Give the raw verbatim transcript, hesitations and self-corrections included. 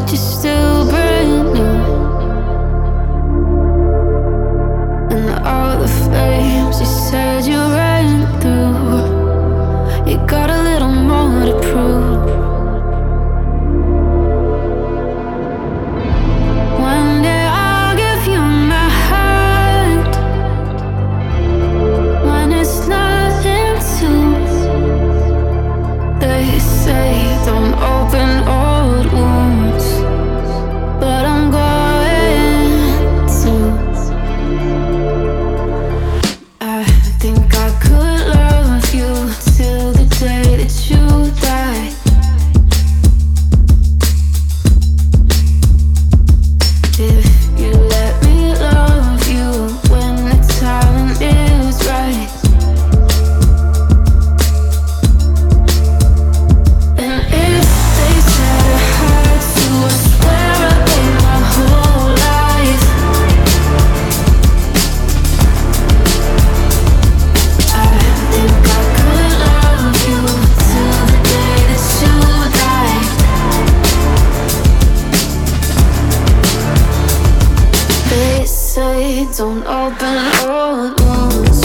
but you're still brand new. And all the flames you said you ran through, you got a little more to prove. One day I'll give you my heart, when it's nothing to. They say don't open old wounds, but I'm going to. I think I could love you till the day that you die. If you let me love you when the time is right. And if they said I had to, I swear I gave my whole life. I think I could love you till the day that you die. They say don't open old wounds,